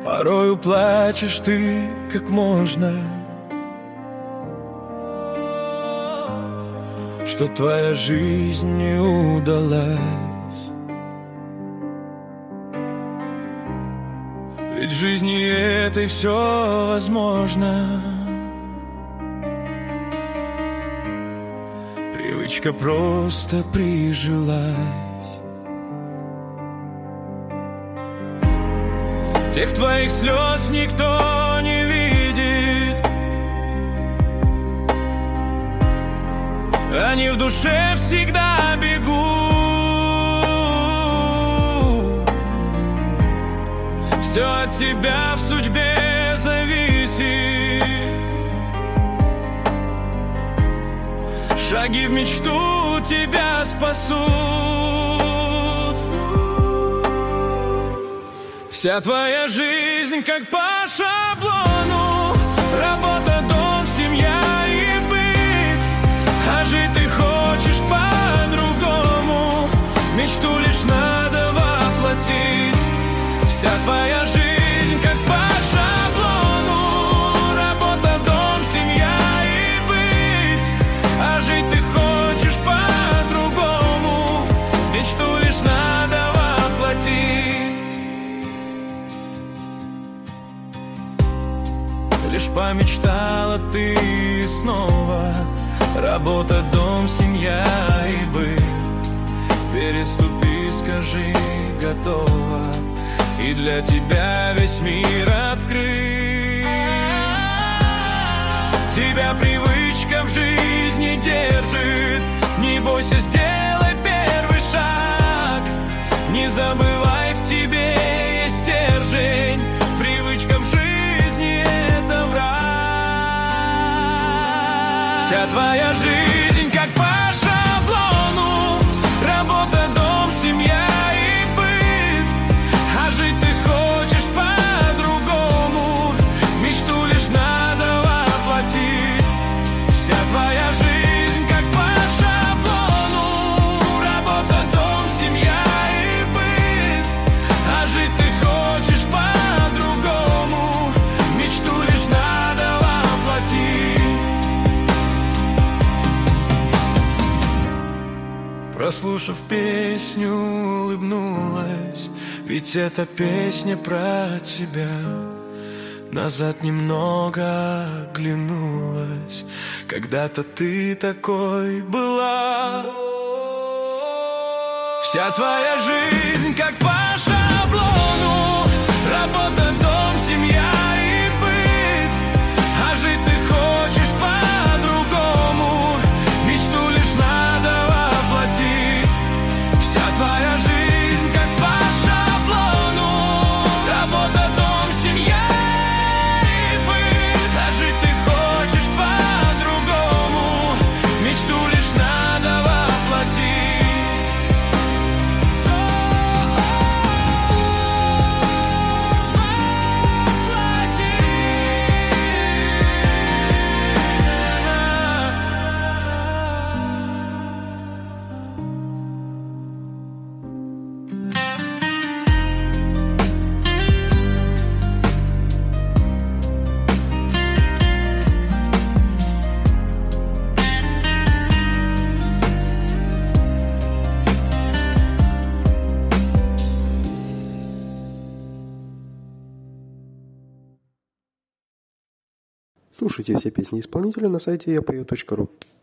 Порою плачешь ты, как можно, что твоя жизнь не удалась. Ведь в жизни этой все возможно. Привычка просто прижилась. Тех твоих слез никто не видит, они в душе всегда бегут. Все от тебя в судьбе зависит. Шаги в мечту тебя спасут. Вся твоя жизнь как по шаблону: работа, дом, семья и быт. А жить ты хочешь по-другому, мечту лишь надо воплотить. Вся твоя жизнь как по шаблону: работа, дом, семья и быт. А жить ты хочешь по-другому, мечту лишь надо воплотить. Лишь помечтала ты снова: работа, дом, семья и быт. Переступи, скажи, готова, и для тебя весь мир открыт. Тебя привычка в жизни держит. Не бойся, сделай первый шаг. Не забывай, в тебе есть стержень. Привычка в жизни — это враг. Вся твоя жизнь как по шаблону: работа, дом, семья и быт. А жить ты хочешь по-другому, мечту лишь надо воплотить. Вся твоя жизнь как по шаблону: работа, дом, семья и быт. А жить ты хочешь по-другому, мечту лишь надо воплотить. Прослушав песню, улыбнулась, ведь эта песня про тебя. Назад немного оглянулась, когда-то ты такой была. Вся твоя жизнь как по шаблону: работа, дом, семья и быт. А жить ты хочешь по-другому, мечту лишь надо воплотить. Вся твоя жизнь как по шаблону: работа, дом, семья и быт. А жить ты хочешь по-другому, мечту лишь надо воплотить. Слушайте все песни исполнителя на сайте yapayot.ru.